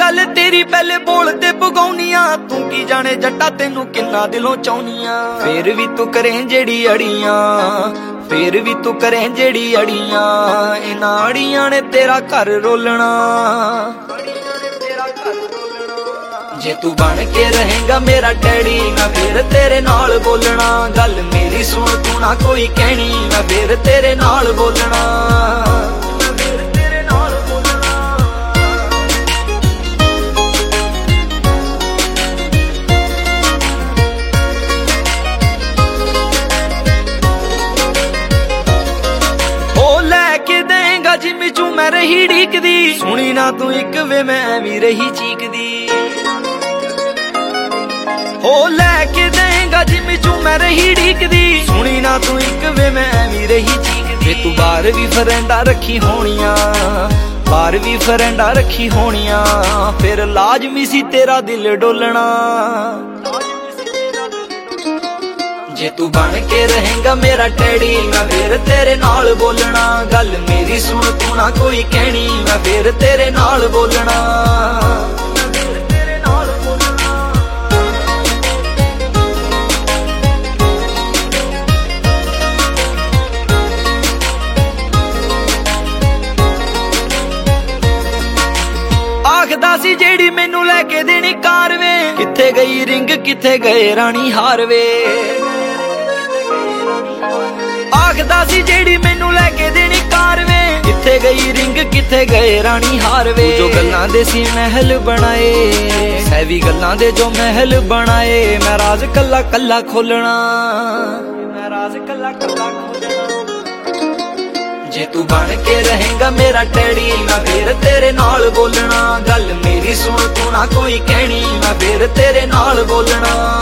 गल तेरी पहले बोलते पगाउनियां तू की जाने जट्टा तेनू किन्ना दिलों चाहुनियां फिर भी तू करें जेड़ी अड़ियां फिर भी तू करें जेड़ी अड़ियां इन्हां अड़ियां ने तेरा घर रोलना जे तू बन के रहेगा मेरा डैडी मैं फिर तेरे नाल बोलना गल मेरी सुन तू ना कोई कहनी मैं फिर तेरे नाल बोलना जिम्मी चू मैं रही ढीकदी सुनी ना तू एक वे मैं भी रही चीकदी हो लैके देगा जिम्मी चू मैं रही ढीकदी सुनी ना तू एक वे मैं भी रही चीकदी तू बार भी फरेंडा रखी होनियां बार भी फरेंडा रखी होनियां फिर लाजमी सी तेरा दिल डोलना जे तू बन के रहेगा मेरा डैडी मैं फिर तेरे नाल बोलना गल मेरी सुन तू ना कोई कहनी मैं फिर तेरे नाल बोलना आखदा सी जेड़ी मैनू लैके देनी कार वे किथे गई रिंग किथे गए रानी हार वे आखदा सी जेड़ी मैनू लैके देनी कार वे किथे गई रिंग किथे गए रानी हार वे जो गल्लां दे सी महल बनाए सैवी गल्लां दे जो महल बनाए मैं राज कल्ला कल्ला खोलना मैं राज कल्ला कल्ला खोलना जे तू बन के रहेगा मेरा डैडी मैं फिर तेरे नाल बोलना गल मेरी सुन तू ना कोई कहनी मैं फिर तेरे नाल बोलना